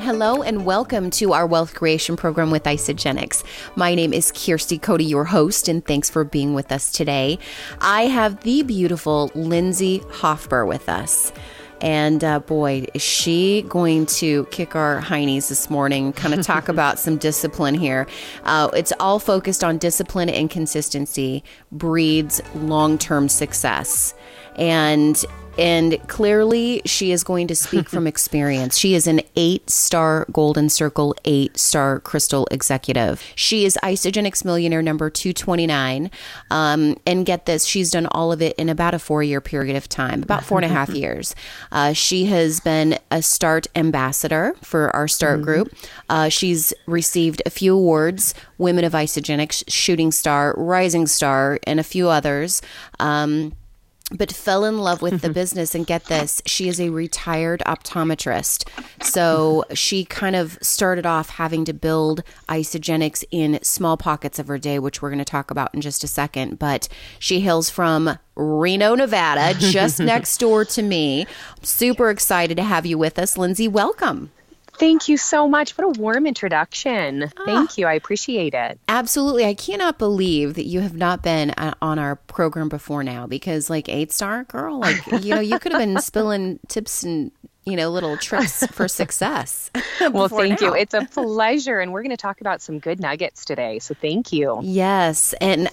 Hello and welcome to our wealth creation program with Isagenix. My name is Kirsty Cody, your host, and thanks for being with us today. I have the beautiful Lindsay Hofber with us. And boy, is she going to kick our heinies this morning, kind of talk about some discipline here. It's all focused on discipline and consistency breeds long-term success. And clearly, she is going to speak from experience. She is an 8-star Golden Circle, 8-star Crystal Executive. She is Isagenix Millionaire number 229. And get this, she's done all of it in about a 4-year period of time, about 4.5 years. She has been a START ambassador for our START group. She's received a few awards, Women of Isagenix, Shooting Star, Rising Star, and a few others. But fell in love with the business, and get this, she is a retired optometrist. So she kind of started off having to build Isagenix in small pockets of her day, which we're going to talk about in just a second. But she hails from Reno, Nevada, just next door to me. I'm super excited to have you with us. Lindsay, welcome. Thank you so much. What a warm introduction. Thank you. I appreciate it. Absolutely. I cannot believe that you have not been on our program before now, because like 8-star girl, like, you could have been spilling tips and, little tricks for success. Well, thank you. It's a pleasure. And we're going to talk about some good nuggets today. So thank you. Yes. And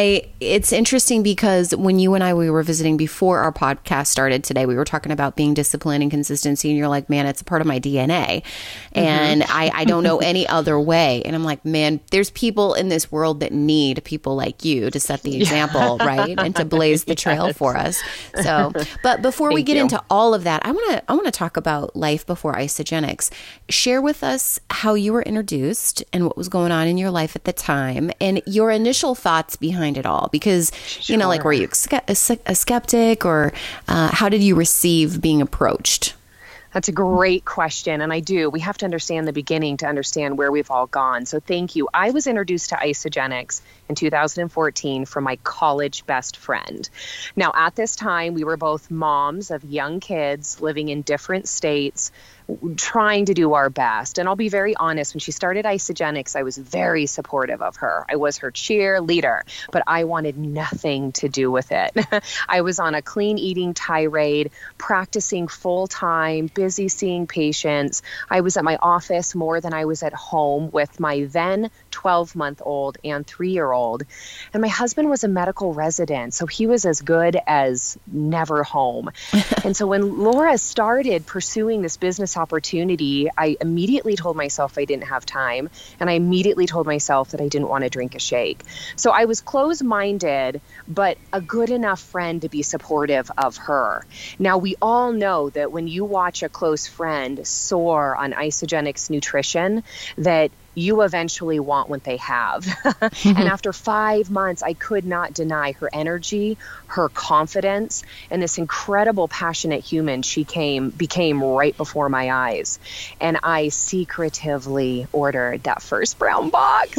it's interesting because when you and we were visiting before our podcast started today, we were talking about being disciplined and consistency. And you're like, man, it's a part of my DNA. And I don't know any other way. And I'm like, man, there's people in this world that need people like you to set the example, right? And to blaze the trail for us. So, but before we get into all of that, I want to talk about life before Isagenix. Share with us how you were introduced and what was going on in your life at the time and your initial thoughts behind it all. Because, were you a skeptic, or how did you receive being approached? That's a great question. And we have to understand the beginning to understand where we've all gone. So thank you. I was introduced to Isagenix in 2014 from my college best friend. Now, at this time, we were both moms of young kids living in different states, trying to do our best. And I'll be very honest, when she started Isagenix, I was very supportive of her. I was her cheerleader, but I wanted nothing to do with it. I was on a clean eating tirade, practicing full time, busy seeing patients. I was at my office more than I was at home with my then 12-month-old and 3-year-old. And my husband was a medical resident, so he was as good as never home. And so when Laura started pursuing this business opportunity, I immediately told myself I didn't have time, and I immediately told myself that I didn't want to drink a shake. So I was closed-minded, but a good enough friend to be supportive of her. Now, we all know that when you watch a close friend soar on Isagenix nutrition, that you eventually want what they have. And after 5 months, I could not deny her energy, her confidence, and this incredible, passionate human she became right before my eyes. And I secretively ordered that first brown box.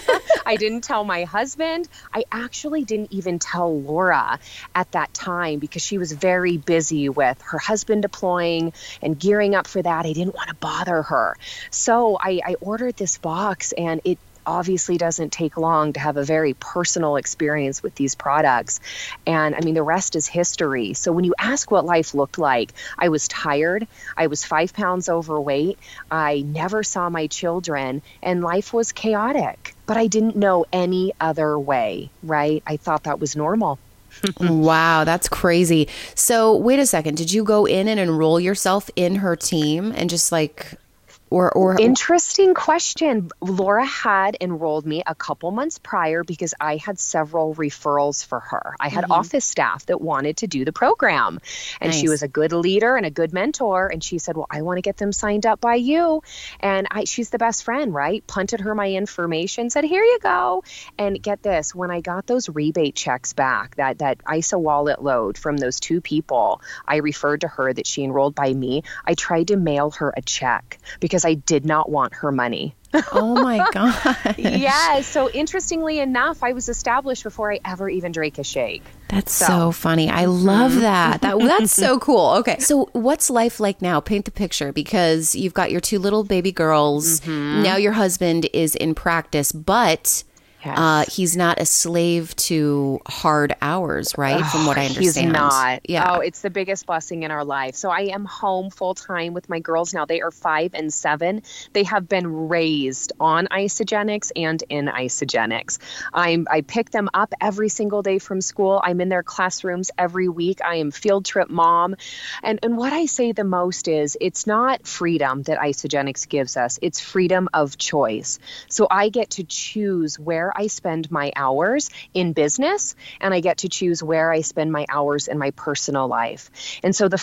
I didn't tell my husband. I actually didn't even tell Laura at that time because she was very busy with her husband deploying and gearing up for that. I didn't want to bother her. So I ordered this box, and it obviously doesn't take long to have a very personal experience with these products. And the rest is history. So when you ask what life looked like, I was tired. I was 5 pounds overweight. I never saw my children, and life was chaotic. But I didn't know any other way, right? I thought that was normal. Wow, that's crazy. So wait a second. Did you go in and enroll yourself in her team and just or Interesting question. Laura had enrolled me a couple months prior because I had several referrals for her. I had office staff that wanted to do the program, and she was a good leader and a good mentor. And she said, well, I want to get them signed up by you. And she's the best friend, right? Punted her my information, said, here you go. And get this, when I got those rebate checks back, that ISA wallet load from those 2 people, I referred to her that she enrolled by me. I tried to mail her a check because I did not want her money. Oh my God. Yeah. So interestingly enough, I was established before I ever even drank a shake. That's so funny. I love that. That's so cool. Okay. So what's life like now? Paint the picture, because you've got your 2 little baby girls. Now your husband is in practice, but he's not a slave to hard hours, right? From what I understand. He's not. Yeah. Oh, it's the biggest blessing in our life. So I am home full time with my girls now. They are 5 and 7. They have been raised on Isagenix and in Isagenix. I pick them up every single day from school. I'm in their classrooms every week. I am field trip mom. And what I say the most is it's not freedom that Isagenix gives us. It's freedom of choice. So I get to choose where I spend my hours in business, and I get to choose where I spend my hours in my personal life. And so the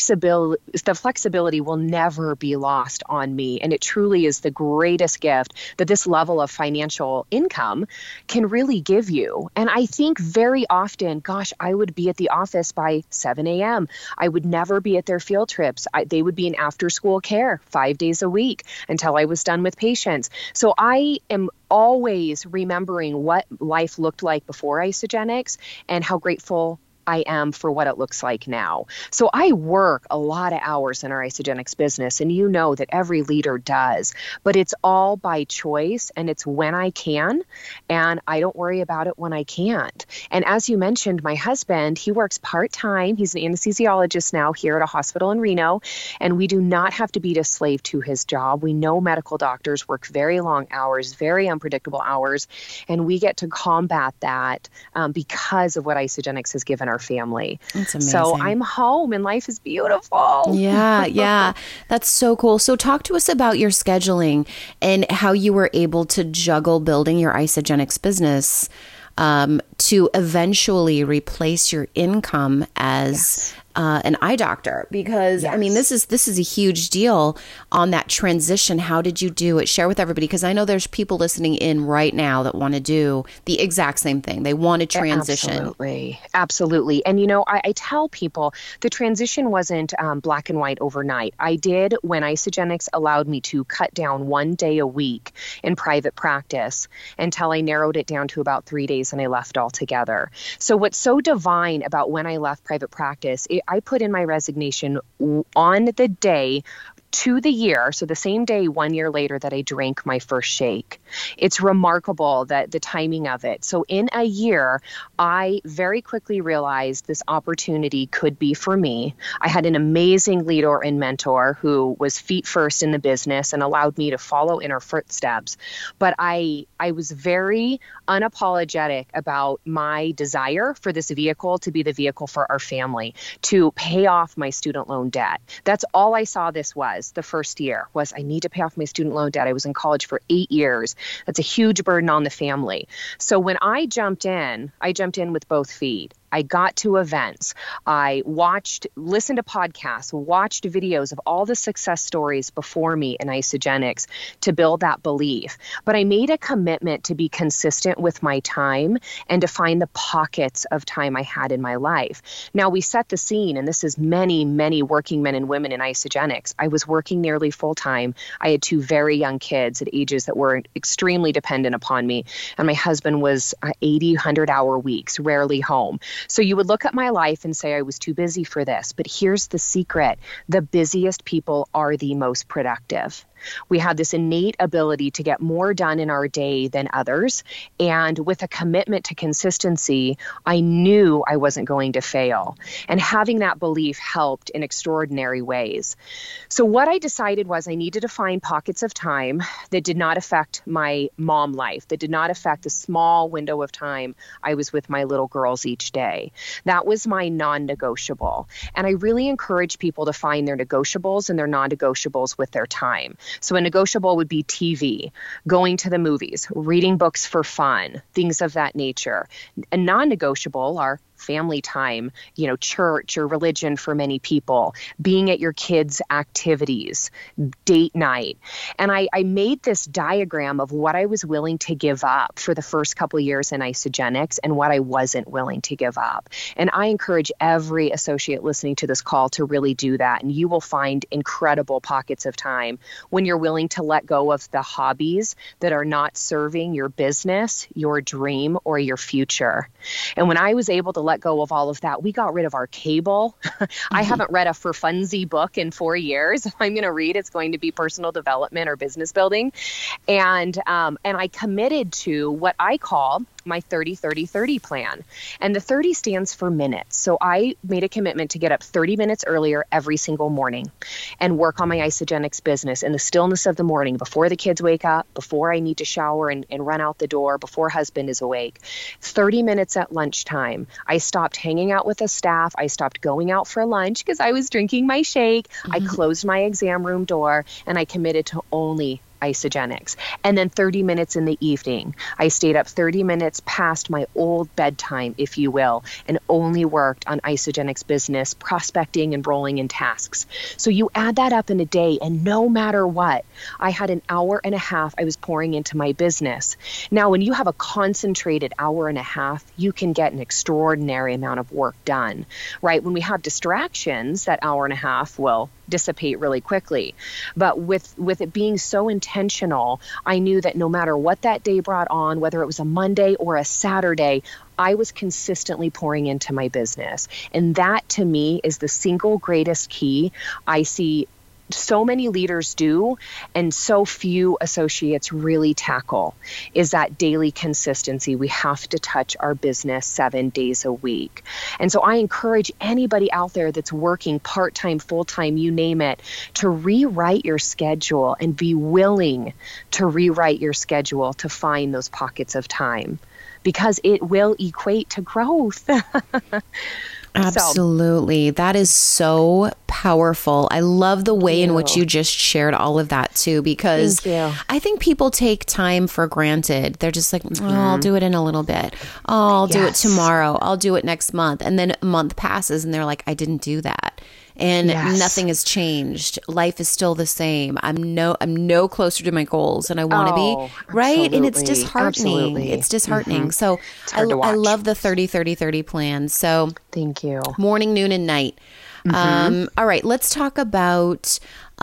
flexibility will never be lost on me. And it truly is the greatest gift that this level of financial income can really give you. And I think very often, gosh, I would be at the office by 7 a.m. I would never be at their field trips. They would be in after school care 5 days a week until I was done with patients. So I am always remembering what life looked like before Isagenix and how grateful I am for what it looks like now. So I work a lot of hours in our Isagenix business, and you know that every leader does, but it's all by choice, and it's when I can, and I don't worry about it when I can't. And as you mentioned, my husband, he works part-time. He's an anesthesiologist now here at a hospital in Reno, and we do not have to be a slave to his job. We know medical doctors work very long hours, very unpredictable hours, and we get to combat that because of what Isagenix has given our family. That's amazing. So I'm home and life is beautiful. Yeah. That's so cool. So talk to us about your scheduling and how you were able to juggle building your Isagenix business to eventually replace your income as an eye doctor, because I mean, this is a huge deal on that transition. How did you do it? Share with everybody, because I know there's people listening in right now that want to do the exact same thing. They want to transition. Absolutely. And you know, I tell people the transition wasn't black and white overnight. I did when Isagenix allowed me to cut down 1 day a week in private practice until I narrowed it down to about 3 days and I left altogether. So what's so divine about when I left private practice, I put in my resignation on the day to the year, so the same day 1 year later that I drank my first shake. It's remarkable that the timing of it. So in a year, I very quickly realized this opportunity could be for me. I had an amazing leader and mentor who was feet first in the business and allowed me to follow in her footsteps. But I was very unapologetic about my desire for this vehicle to be the vehicle for our family, to pay off my student loan debt. That's all I saw this was. The first year was I need to pay off my student loan debt. I was in college for 8 years. That's a huge burden on the family. So when I jumped in with both feet. I got to events. I listened to podcasts, watched videos of all the success stories before me in Isagenix to build that belief. But I made a commitment to be consistent with my time and to find the pockets of time I had in my life. Now we set the scene, and this is many, many working men and women in Isagenix. I was working nearly full time. I had 2 very young kids at ages that were extremely dependent upon me. And my husband was 80, 100-hour weeks, rarely home. So you would look at my life and say I was too busy for this. But here's the secret. The busiest people are the most productive. We have this innate ability to get more done in our day than others. And with a commitment to consistency, I knew I wasn't going to fail. And having that belief helped in extraordinary ways. So what I decided was I needed to find pockets of time that did not affect my mom life, that did not affect the small window of time I was with my little girls each day. That was my non-negotiable. And I really encourage people to find their negotiables and their non-negotiables with their time. So a negotiable would be TV, going to the movies, reading books for fun, things of that nature. A non-negotiable are family time, church or religion for many people, being at your kids' activities, date night. And I made this diagram of what I was willing to give up for the first couple of years in Isagenix and what I wasn't willing to give up. And I encourage every associate listening to this call to really do that. And you will find incredible pockets of time when you're willing to let go of the hobbies that are not serving your business, your dream, or your future. And when I was able to let go of all of that, we got rid of our cable. I haven't read a for funsies book in 4 years. If I'm going to read, it's going to be personal development or business building. And I committed to what I call my 30-30-30 plan. And the 30 stands for minutes. So I made a commitment to get up 30 minutes earlier every single morning and work on my Isagenix business in the stillness of the morning, before the kids wake up, before I need to shower and run out the door, before husband is awake. 30 minutes at lunchtime. I stopped hanging out with the staff. I stopped going out for lunch because I was drinking my shake. I closed my exam room door and I committed to only Isagenix. And then 30 minutes in the evening, I stayed up 30 minutes past my old bedtime, if you will, and only worked on Isagenix business, prospecting and rolling in tasks. So you add that up in a day, and no matter what, I had an hour and a half I was pouring into my business. Now, when you have a concentrated hour and a half, you can get an extraordinary amount of work done, right? When we have distractions, that hour and a half will dissipate really quickly. But with it being so intentional, I knew that no matter what that day brought on, whether it was a Monday or a Saturday, I was consistently pouring into my business. And that to me is the single greatest key I see so many leaders do and so few associates really tackle, is that daily consistency. We have to touch our business 7 days a week. And so I encourage anybody out there that's working part-time, full-time, you name it, to rewrite your schedule and be willing to rewrite your schedule to find those pockets of time, because it will equate to growth. Absolutely. That is so powerful. I love the way in which you just shared all of that too, because I think people take time for granted. They're just like, oh, I'll do it in a little bit. Oh, I'll do it tomorrow. I'll do it next month. And then a month passes and they're like, I didn't do that. And nothing has changed. Life is still the same. I'm no closer to my goals and I want to be, right? Absolutely. And it's disheartening. Absolutely. It's disheartening. So I love the 30-30-30 plan. So thank you. Morning, noon, and night. All right, let's talk about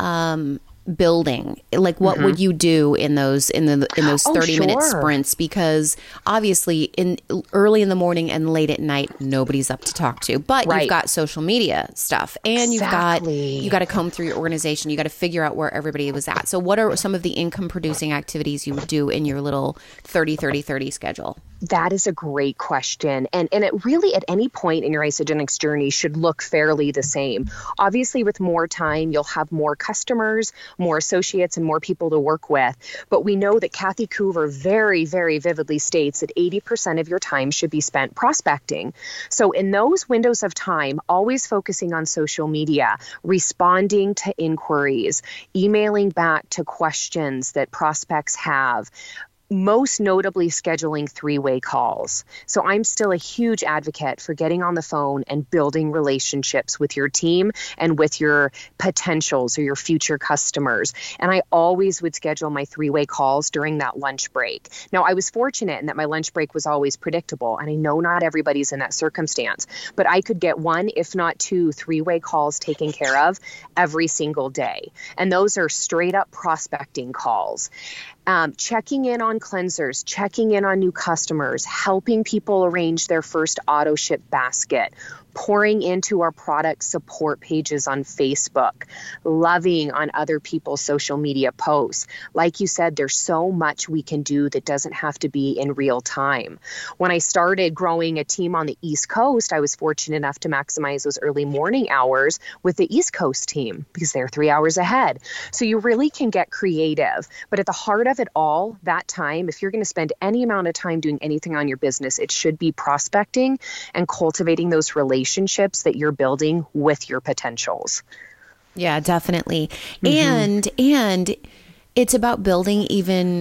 building. Like, what would you do in those 30-minute sprints? Because obviously in early in the morning and late at night, nobody's up to talk to, but you've got social media stuff and you've got to comb through your organization. You got to figure out where everybody was at. So what are some of the income producing activities you would do in your little 30-30-30 schedule? That is a great question. And it really, at any point in your Isagenix journey, should look fairly the same. Obviously, with more time, you'll have more customers, more associates, and more people to work with. But we know that Kathy Coover very, very vividly states that 80% of your time should be spent prospecting. So in those windows of time, always focusing on social media, responding to inquiries, emailing back to questions that prospects have, most notably scheduling three-way calls. So I'm still a huge advocate for getting on the phone and building relationships with your team and with your potentials or your future customers. And I always would schedule my three-way calls during that lunch break. Now, I was fortunate in that my lunch break was always predictable, and I know not everybody's in that circumstance, but I could get one, if not two, three-way calls taken care of every single day. And those are straight up prospecting calls. Checking in on cleansers, checking in on new customers, helping people arrange their first auto ship basket, pouring into our product support pages on Facebook, loving on other people's social media posts. Like you said, there's so much we can do that doesn't have to be in real time. When I started growing a team on the East Coast, I was fortunate enough to maximize those early morning hours with the East Coast team because they're 3 hours ahead. So you really can get creative. But at the heart of it all, that time, if you're going to spend any amount of time doing anything on your business, it should be prospecting and cultivating those relationships that you're building with your potentials. Yeah, definitely. And it's about building even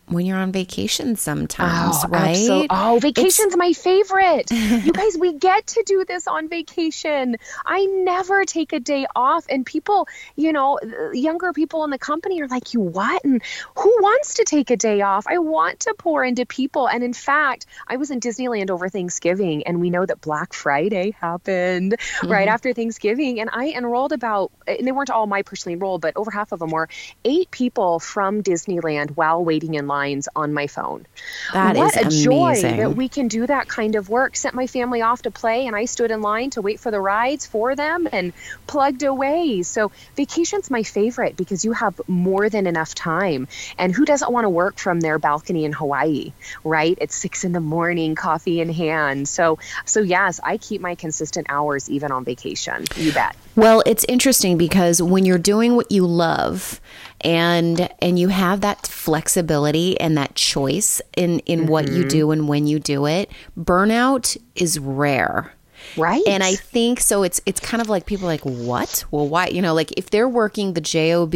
when you're on vacation sometimes, right? Vacation's my favorite. You guys, we get to do this on vacation. I never take a day off. And people, younger people in the company are like, you what? And who wants to take a day off? I want to pour into people. And in fact, I was in Disneyland over Thanksgiving, and we know that Black Friday happened right after Thanksgiving. And I enrolled and they weren't all my personally enrolled, but over half of them were 8 people from Disneyland while waiting in lines on my phone. That is amazing. What a joy that we can do that kind of work. Sent my family off to play, and I stood in line to wait for the rides for them and plugged away. So vacation's my favorite because you have more than enough time. And who doesn't want to work from their balcony in Hawaii, right? At 6 a.m, coffee in hand. So yes, I keep my consistent hours even on vacation. You bet. Well, it's interesting because when you're doing what you love and you have that flexibility and that choice in what you do and when you do it, burnout is rare. Right. And I think so it's kind of like people are like, what? Well, why? Like if they're working the job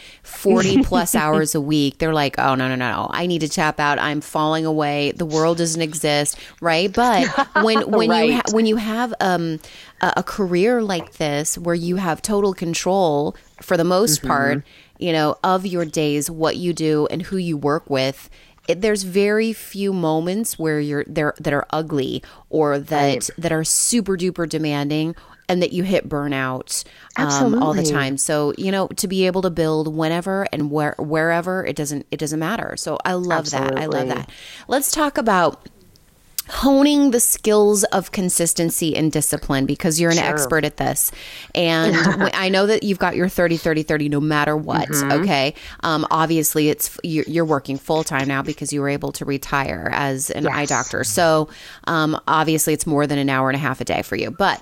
40 plus hours a week, they're like, oh, no. I need to tap out. I'm falling away. The world doesn't exist. Right. But when you have a career like this where you have total control for the most part, of your days, what you do and who you work with, there's very few moments where you're there that are ugly or that are super duper demanding and that you hit burnout all the time. So, to be able to build whenever and wherever, it doesn't matter. So I love that. I love that. Let's talk about honing the skills of consistency and discipline because you're an expert at this. And I know that you've got your 30-30-30 no matter what. Okay. Obviously you're working full time now because you were able to retire as an eye doctor. So, obviously it's more than an hour and a half a day for you. But,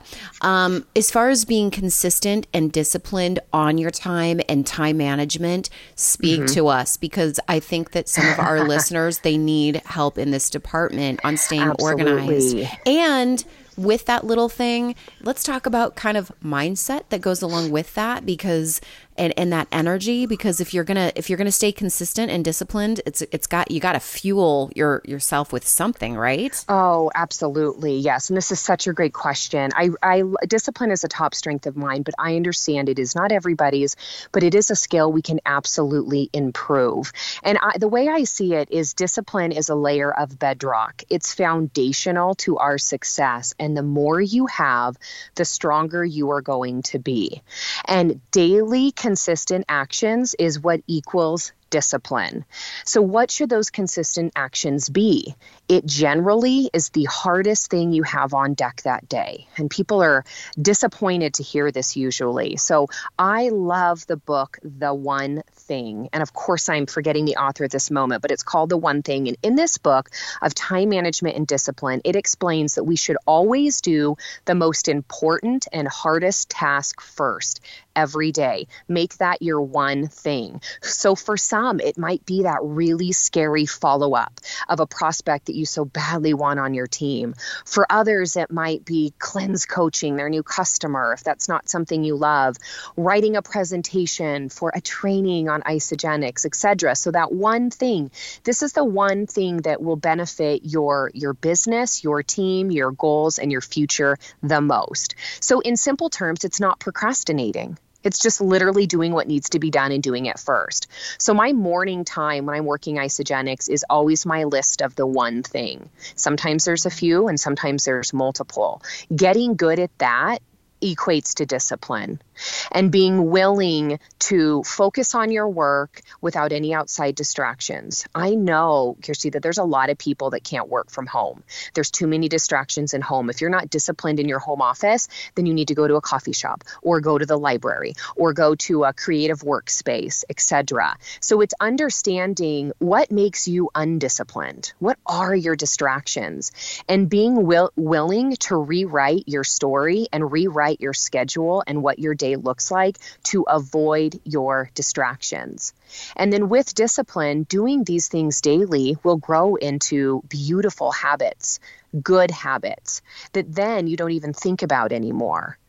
as far as being consistent and disciplined on your time and time management, speak to us because I think that some of our listeners, they need help in this department on staying organized. And with that little thing, let's talk about kind of mindset that goes along with that because and that energy, because if you're gonna stay consistent and disciplined, you got to fuel yourself with something, right? Oh, absolutely, yes. And this is such a great question. I discipline is a top strength of mine, but I understand it is not everybody's, but it is a skill we can absolutely improve. And the way I see it is discipline is a layer of bedrock. It's foundational to our success, and the more you have, the stronger you are going to be. And daily consistent actions is what equals discipline. So what should those consistent actions be? It generally is the hardest thing you have on deck that day. And people are disappointed to hear this usually. So I love the book, The One Thing. And of course, I'm forgetting the author at this moment, but it's called The One Thing. And in this book of time management and discipline, it explains that we should always do the most important and hardest task first every day. Make that your one thing. So for some, it might be that really scary follow-up of a prospect that you so badly want on your team. For others, it might be cleanse coaching their new customer, if that's not something you love, writing a presentation for a training on Isagenix, etc. So that one thing, this is the one thing that will benefit your business, your team, your goals, and your future the most. So in simple terms, it's not procrastinating. It's just literally doing what needs to be done and doing it first. So my morning time when I'm working Isagenix is always my list of the one thing. Sometimes there's a few and sometimes there's multiple. Getting good at that equates to discipline. And being willing to focus on your work without any outside distractions. I know, Kirsty, that there's a lot of people that can't work from home. There's too many distractions in home. If you're not disciplined in your home office, then you need to go to a coffee shop or go to the library or go to a creative workspace, etc. So it's understanding what makes you undisciplined. What are your distractions? And being willing to rewrite your story and rewrite your schedule and what your day looks like to avoid your distractions. And then with discipline, doing these things daily will grow into beautiful habits, good habits that then you don't even think about anymore.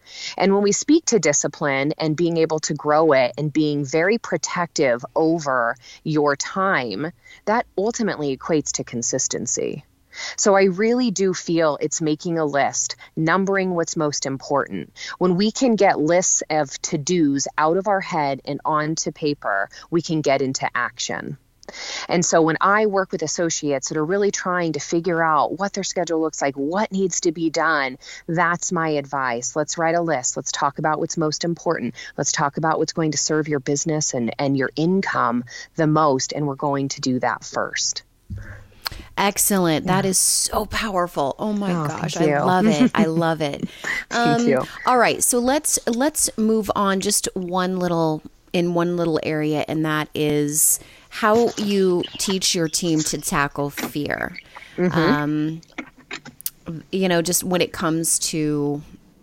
And when we speak to discipline and being able to grow it and being very protective over your time, that ultimately equates to consistency. So I really do feel it's making a list, numbering what's most important. When we can get lists of to-dos out of our head and onto paper, we can get into action. And so when I work with associates that are really trying to figure out what their schedule looks like, what needs to be done, that's my advice. Let's write a list. Let's talk about what's most important. Let's talk about what's going to serve your business and your income the most. And we're going to do that first. Excellent. That is so powerful. Oh my gosh. I love it. I love it. Thank you. All right. So let's move on just one little area, and that is how you teach your team to tackle fear. Just when it comes to,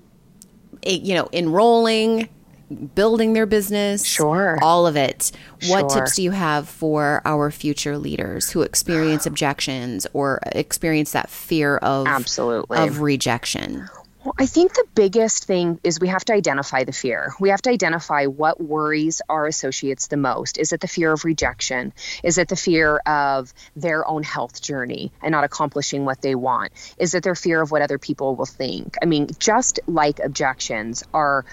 enrolling, building their business, sure, all of it. What tips do you have for our future leaders who experience objections or experience that fear of rejection? Well, I think the biggest thing is we have to identify the fear. We have to identify what worries our associates the most. Is it the fear of rejection? Is it the fear of their own health journey and not accomplishing what they want? Is it their fear of what other people will think? I mean, just like objections are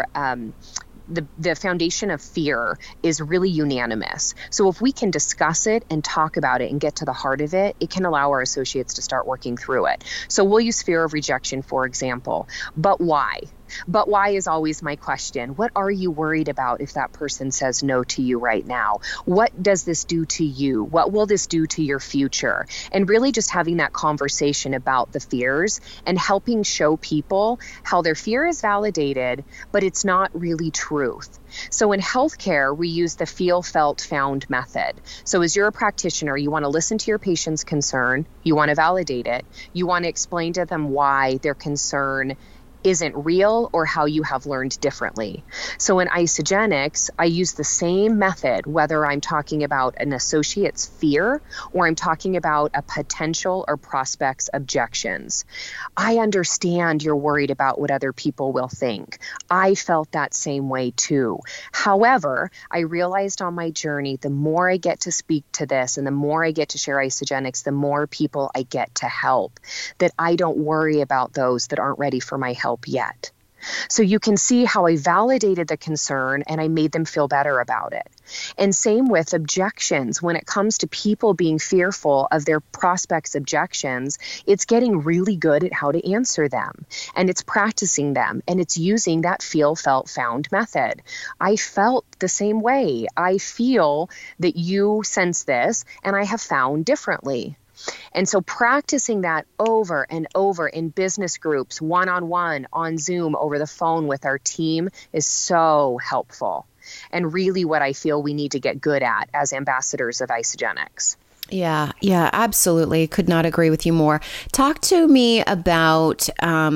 the foundation of fear is really unanimous. So if we can discuss it and talk about it and get to the heart of it, it can allow our associates to start working through it. So we'll use fear of rejection, for example. But why? But why is always my question. What are you worried about if that person says no to you right now? What does this do to you? What will this do to your future? And really just having that conversation about the fears and helping show people how their fear is validated, but it's not really truth. So in healthcare, we use the feel, felt, found method. So as you're a practitioner, you want to listen to your patient's concern. You want to validate it. You want to explain to them why their concern isn't real or how you have learned differently. So in Isagenix, I use the same method, whether I'm talking about an associate's fear or I'm talking about a potential or prospect's objections. I understand you're worried about what other people will think. I felt that same way too. However, I realized on my journey, the more I get to speak to this and the more I get to share Isagenix, the more people I get to help, that I don't worry about those that aren't ready for my help yet. So you can see how I validated the concern and I made them feel better about it. And same with objections. When it comes to people being fearful of their prospects' objections, it's getting really good at how to answer them. And it's practicing them. And it's using that feel, felt, found method. I felt the same way. I feel that you sense this and I have found differently. And so practicing that over and over in business groups, one-on-one, on Zoom, over the phone with our team is so helpful. And really what I feel we need to get good at as ambassadors of Isagenix. Yeah, absolutely. Could not agree with you more. Talk to me about,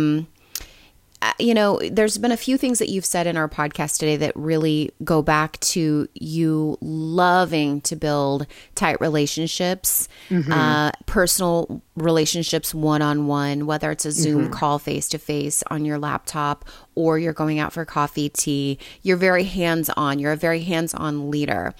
there's been a few things that you've said in our podcast today that really go back to you loving to build tight relationships, personal relationships one-on-one, whether it's a Zoom call face-to-face on your laptop or you're going out for coffee, tea. You're very hands-on. You're a very hands-on leader.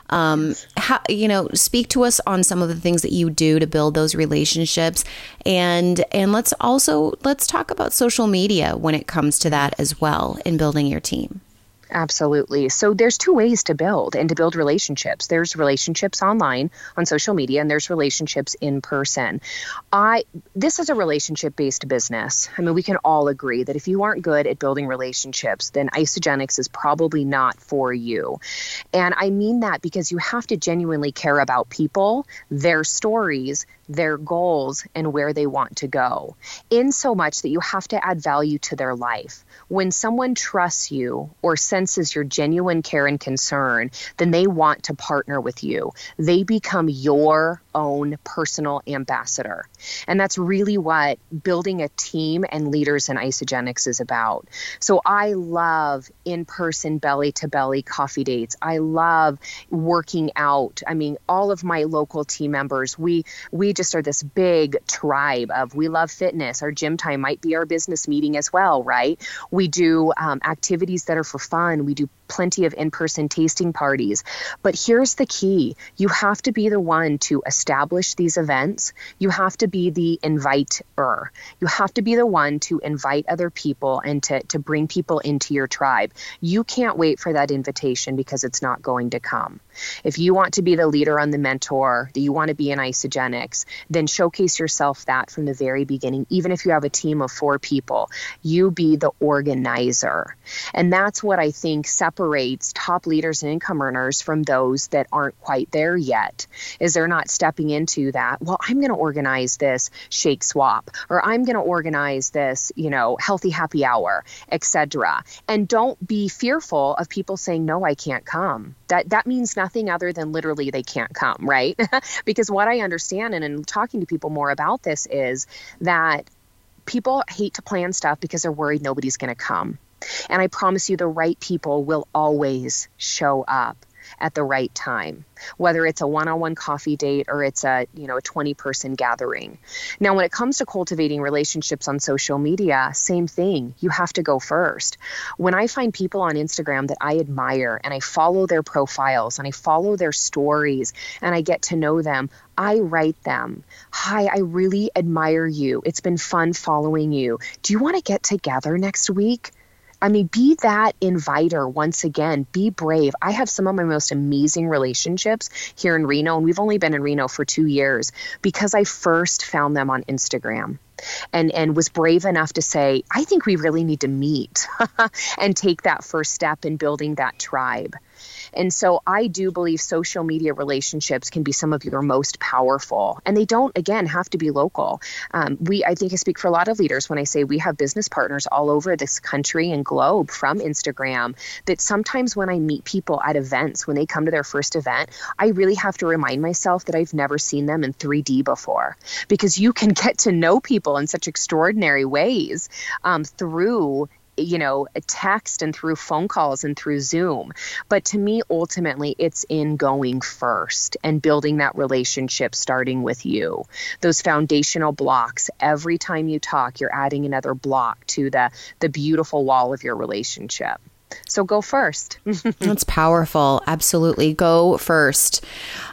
Speak to us on some of the things that you do to build those relationships. And let's talk about social media when it comes to that as well in building your team. Absolutely. So there's two ways to build relationships. There's relationships online on social media and there's relationships in person. This is a relationship-based business. I mean, we can all agree that if you aren't good at building relationships, then Isagenix is probably not for you. And I mean that because you have to genuinely care about people, their stories, their goals, and where they want to go, in so much that you have to add value to their life. When someone trusts you or senses your genuine care and concern, then they want to partner with you. They become your own personal ambassador. And that's really what building a team and leaders in Isagenix is about. So I love in-person belly-to-belly coffee dates. I love working out. I mean, all of my local team members, we just are this big tribe of, we love fitness. Our gym time might be our business meeting as well, right? We do activities that are for fun. We do plenty of in-person tasting parties. But here's the key. You have to be the one to establish these events. You have to be the inviter. You have to be the one to invite other people and to bring people into your tribe. You can't wait for that invitation because it's not going to come. If you want to be the leader on the mentor, that you want to be in Isagenix, then showcase yourself that from the very beginning. Even if you have a team of 4 people, you be the organizer. And that's what I think separates top leaders and income earners from those that aren't quite there yet, is they're not stepping into that, well, I'm going to organize this shake swap, or I'm going to organize this, healthy happy hour, etc. And don't be fearful of people saying, no, I can't come. That means nothing other than literally they can't come, right? Because what I understand, and in talking to people more about this, is that people hate to plan stuff because they're worried nobody's going to come. And I promise you, the right people will always show up at the right time, whether it's a one-on-one coffee date or it's a 20-person gathering. Now, when it comes to cultivating relationships on social media, same thing. You have to go first. When I find people on Instagram that I admire and I follow their profiles and I follow their stories and I get to know them, I write them, hi, I really admire you. It's been fun following you. Do you want to get together next week? I mean, be that inviter once again. Be brave. I have some of my most amazing relationships here in Reno, and we've only been in Reno for 2 years because I first found them on Instagram and was brave enough to say, I think we really need to meet and take that first step in building that tribe. And so I do believe social media relationships can be some of your most powerful. And they don't, again, have to be local. I think I speak for a lot of leaders when I say we have business partners all over this country and globe from Instagram, that sometimes when I meet people at events, when they come to their first event, I really have to remind myself that I've never seen them in 3D before. Because you can get to know people in such extraordinary ways through a text and through phone calls and through Zoom. But to me, ultimately, it's in going first and building that relationship starting with you. Those foundational blocks, every time you talk, you're adding another block to the beautiful wall of your relationship. So go first. That's powerful. Absolutely. Go first.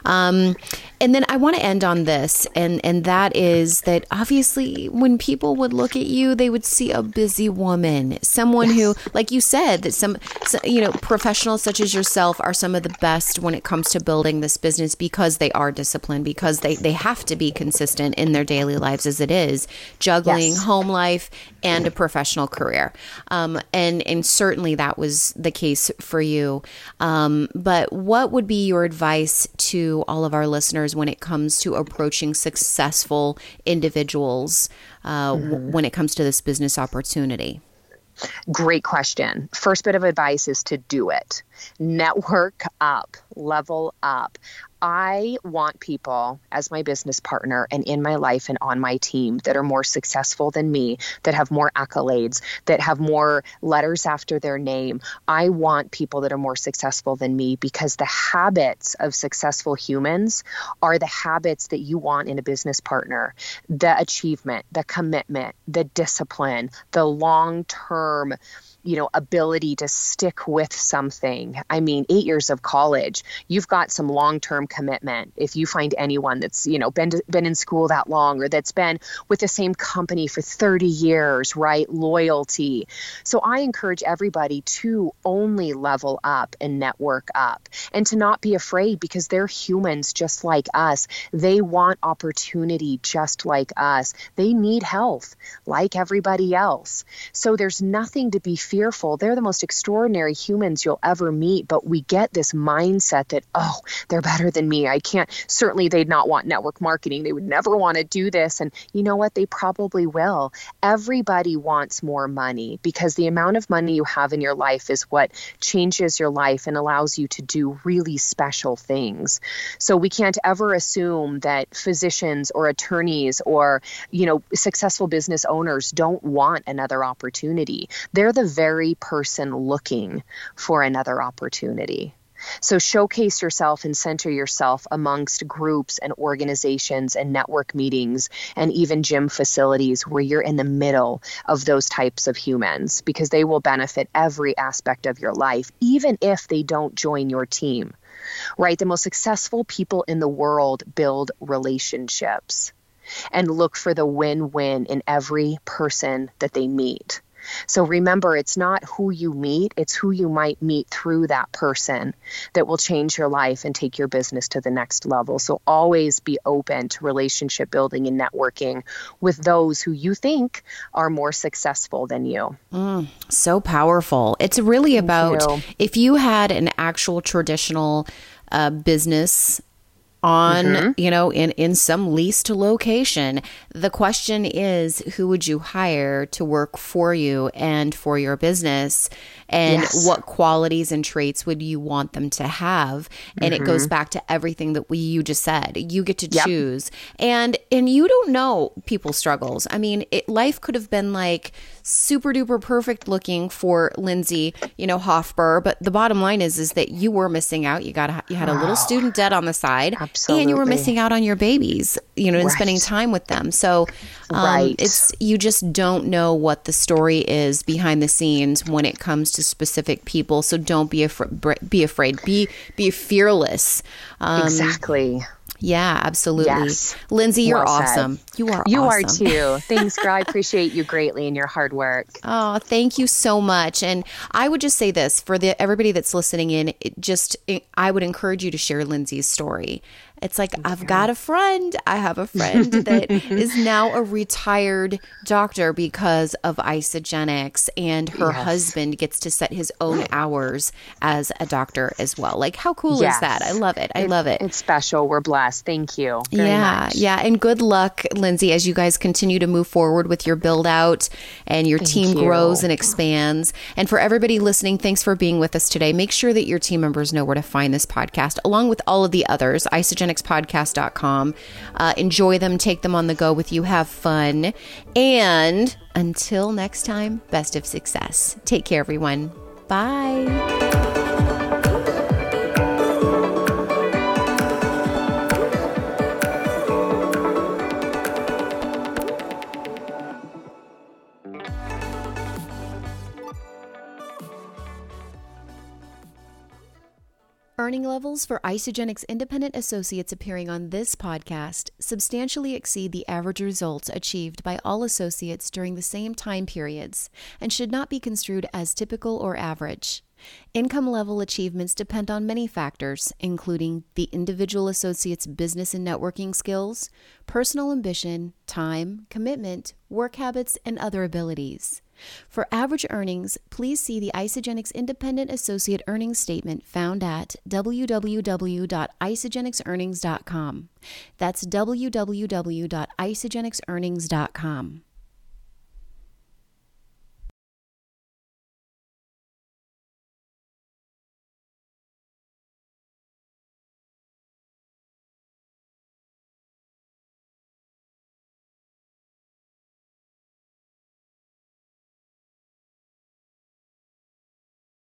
And then I want to end on this, and that is that obviously when people would look at you, they would see a busy woman, someone who, like you said, that professionals such as yourself are some of the best when it comes to building this business because they are disciplined, because they have to be consistent in their daily lives as it is, juggling home life and a professional career. And certainly that was the case for you. But what would be your advice to all of our listeners when it comes to approaching successful individuals when it comes to this business opportunity? Great question. First bit of advice is to do it. Network up, level up. I want people as my business partner and in my life and on my team that are more successful than me, that have more accolades, that have more letters after their name. I want people that are more successful than me because the habits of successful humans are the habits that you want in a business partner. The achievement, the commitment, the discipline, the long-term ability to stick with something. I mean, 8 years of college, you've got some long-term commitment. If you find anyone that's, been in school that long or that's been with the same company for 30 years, right? Loyalty. So I encourage everybody to only level up and network up and to not be afraid because they're humans just like us. They want opportunity just like us. They need health like everybody else. So there's nothing to be fearful. They're the most extraordinary humans you'll ever meet, but we get this mindset that, oh, they're better than me. I can't. Certainly they'd not want network marketing. They would never want to do this. And you know what? They probably will. Everybody wants more money because the amount of money you have in your life is what changes your life and allows you to do really special things. So we can't ever assume that physicians or attorneys or, successful business owners don't want another opportunity. They're the very person looking for another opportunity. So showcase yourself and center yourself amongst groups and organizations and network meetings and even gym facilities where you're in the middle of those types of humans, because they will benefit every aspect of your life, even if they don't join your team, right? The most successful people in the world build relationships and look for the win-win in every person that they meet. So remember, it's not who you meet, it's who you might meet through that person that will change your life and take your business to the next level. So always be open to relationship building and networking with those who you think are more successful than you. So powerful. It's really about if you had an actual traditional business on, in some leased location. The question is, who would you hire to work for you and for your business? And what qualities and traits would you want them to have? And it goes back to everything that you just said. You get to choose. And you don't know people's struggles. I mean, life could have been like super duper perfect looking for Lindsay, Hofber. But the bottom line is that you were missing out. You had a little student debt on the side. Absolutely. And you were missing out on your babies, and spending time with them. So you just don't know what the story is behind the scenes when it comes to specific people. So don't be afraid. Be fearless. Exactly. Yeah, absolutely. Yes. Lindsay, you're Well awesome. said. You are You awesome. are too. Thanks, girl. I appreciate you greatly and your hard work. Oh, thank you so much. And I would just say this for everybody that's listening in, I would encourage you to share Lindsay's story. It's like, I've got a friend. I have a friend that is now a retired doctor because of Isagenix, and her husband gets to set his own hours as a doctor as well. Like, how cool is that? I love it. I love it. It's special. We're blessed. Thank you very much. Yeah. And good luck, Lindsay, as you guys continue to move forward with your build out and your team grows and expands. And for everybody listening, thanks for being with us today. Make sure that your team members know where to find this podcast, along with all of the others. IsagenixPodcast.com. Enjoy them, take them on the go with you, have fun. And until next time, best of success. Take care, everyone. Bye. Earning levels for Isagenix independent associates appearing on this podcast substantially exceed the average results achieved by all associates during the same time periods and should not be construed as typical or average. Income level achievements depend on many factors, including the individual associate's business and networking skills, personal ambition, time, commitment, work habits, and other abilities. For average earnings, please see the Isagenix Independent Associate Earnings Statement found at www.isagenixearnings.com. That's www.isagenixearnings.com.